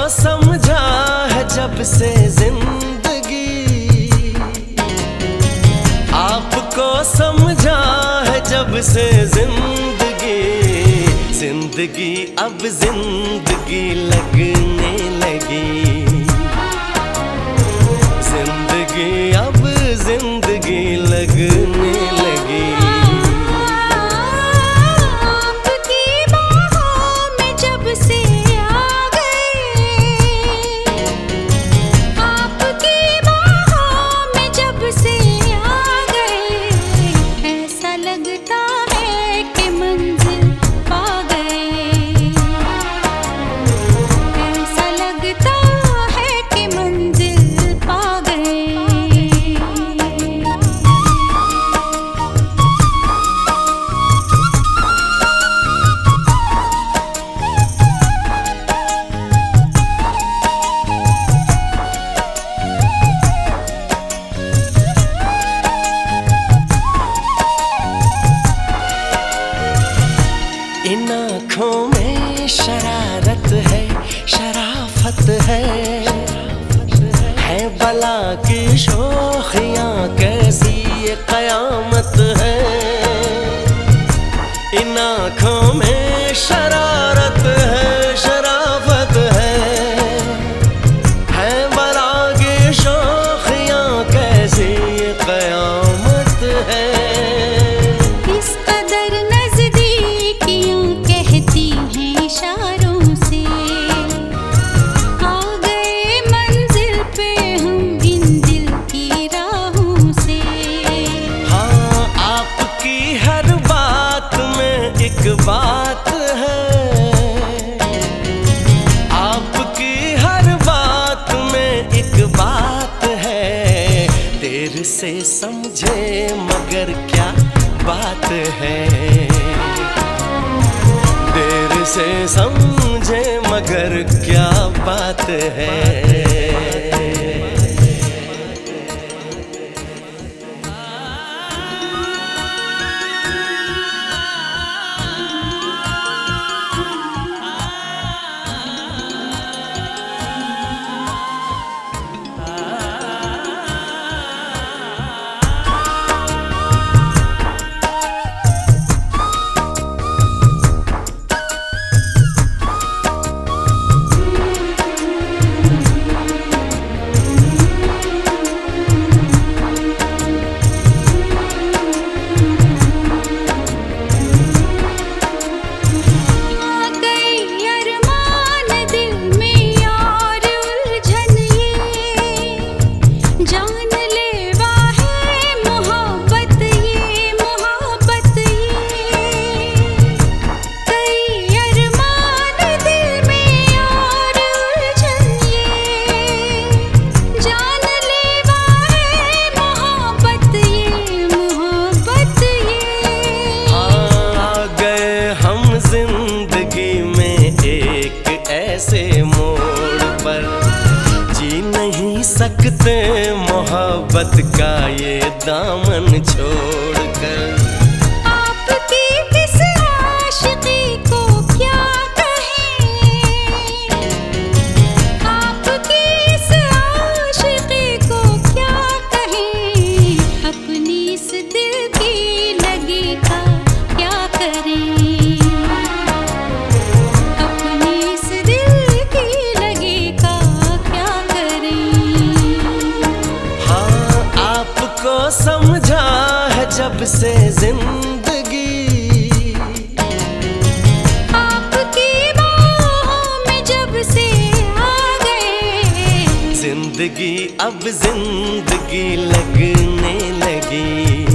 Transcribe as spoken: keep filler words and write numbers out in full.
समझा है जब से जिंदगी, आपको समझा है जब से जिंदगी, जिंदगी अब जिंदगी लगने लगी, जिंदगी अब जिंदगी लगने लगी। इन आँखों में शरारत है, शराफत है, है बला की शोखियाँ कैसी ये कयामत है। इन आँखों में शरारत है, शराफत है, है बला की शोखियाँ कैसी ये कयामत है। बात है आपकी हर बात में एक बात है, देर से समझे मगर क्या बात है, देर से समझे मगर क्या बात है। जिंदगी में एक ऐसे मोड़ पर जी नहीं सकते मोहब्बत का ये दामन छोड़कर। आपकी इस आशिकी को क्या कहें, आपकी इस आशिकी को क्या कहें, अपनी इस दिल की लगी का क्या करें। समझा है जब से जिंदगी, आपकी बाहों में जब से आ गए, जिंदगी अब जिंदगी लगने लगी।